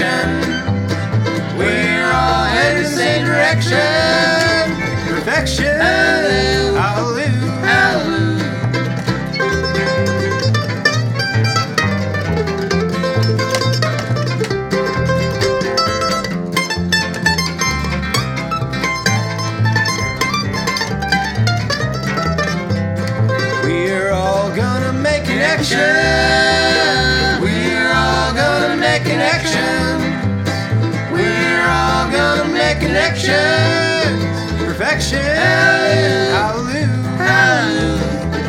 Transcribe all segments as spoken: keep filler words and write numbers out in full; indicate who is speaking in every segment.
Speaker 1: perfection. We're all headed in the same direction. Perfection. Hallelujah. Hallelujah. We're all gonna make connection. We're all gonna make connection. We're all gonna make connections. Perfection. Hallelujah. Hallelujah.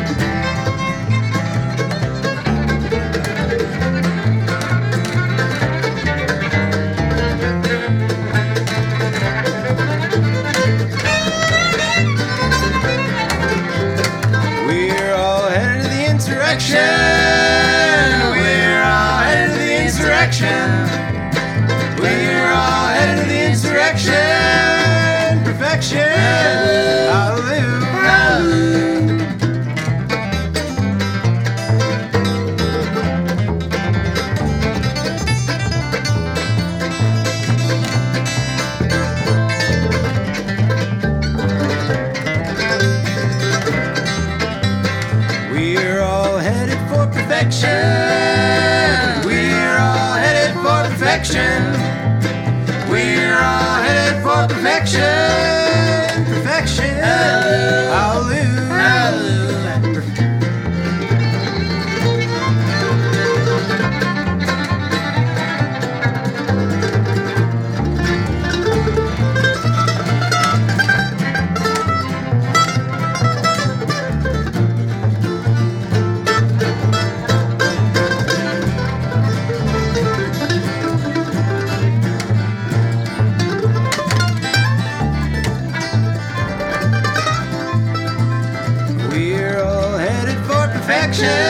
Speaker 1: We're all headed to the insurrection. We're all headed to the insurrection. We're all headed to the insurrection. Perfection. Hallelujah. Hallelujah. We're all headed for perfection. We're all headed for perfection. We're all headed for perfection. Perfection. Hallelujah. Hallelujah. We're all headed for perfection.